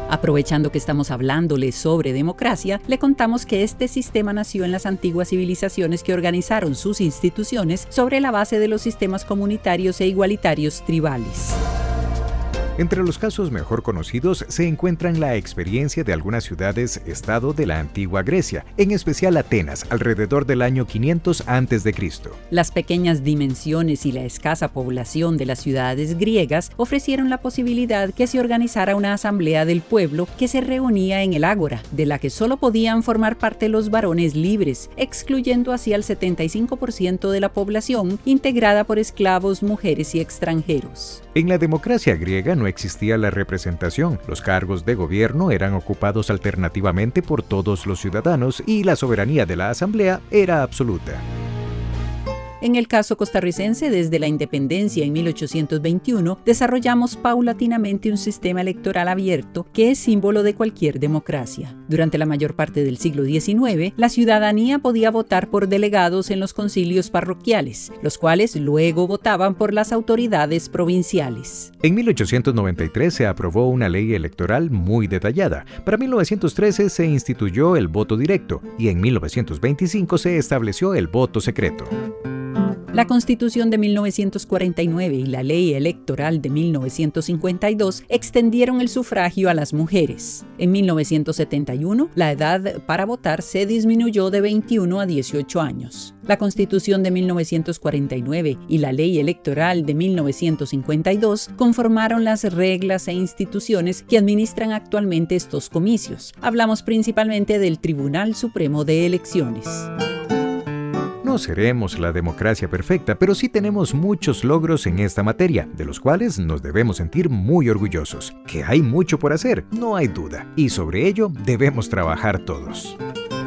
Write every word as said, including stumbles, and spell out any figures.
Aprovechando que estamos hablándole sobre democracia, le contamos que este sistema nació en las antiguas civilizaciones que organizaron sus instituciones sobre la base de los sistemas comunitarios e igualitarios tribales. Entre los casos mejor conocidos se encuentran la experiencia de algunas ciudades-estado de la antigua Grecia, en especial Atenas, alrededor del año quinientos antes de Cristo. Las pequeñas dimensiones y la escasa población de las ciudades griegas ofrecieron la posibilidad que se organizara una asamblea del pueblo que se reunía en el ágora, de la que solo podían formar parte los varones libres, excluyendo así al setenta y cinco por ciento de la población, integrada por esclavos, mujeres y extranjeros. En la democracia griega no existía la representación, los cargos de gobierno eran ocupados alternativamente por todos los ciudadanos y la soberanía de la asamblea era absoluta. En el caso costarricense, desde la independencia en mil ochocientos veintiuno, desarrollamos paulatinamente un sistema electoral abierto que es símbolo de cualquier democracia. Durante la mayor parte del siglo diecinueve, la ciudadanía podía votar por delegados en los concilios parroquiales, los cuales luego votaban por las autoridades provinciales. En mil ochocientos noventa y tres se aprobó una ley electoral muy detallada. Para mil novecientos trece se instituyó el voto directo y en mil novecientos veinticinco se estableció el voto secreto. La Constitución de mil novecientos cuarenta y nueve y la Ley Electoral de mil novecientos cincuenta y dos extendieron el sufragio a las mujeres. En mil novecientos setenta y uno, la edad para votar se disminuyó de veintiuno a dieciocho años. La Constitución de mil novecientos cuarenta y nueve y la Ley Electoral de mil novecientos cincuenta y dos conformaron las reglas e instituciones que administran actualmente estos comicios. Hablamos principalmente del Tribunal Supremo de Elecciones. No seremos la democracia perfecta, pero sí tenemos muchos logros en esta materia, de los cuales nos debemos sentir muy orgullosos. Que hay mucho por hacer, no hay duda, y sobre ello debemos trabajar todos.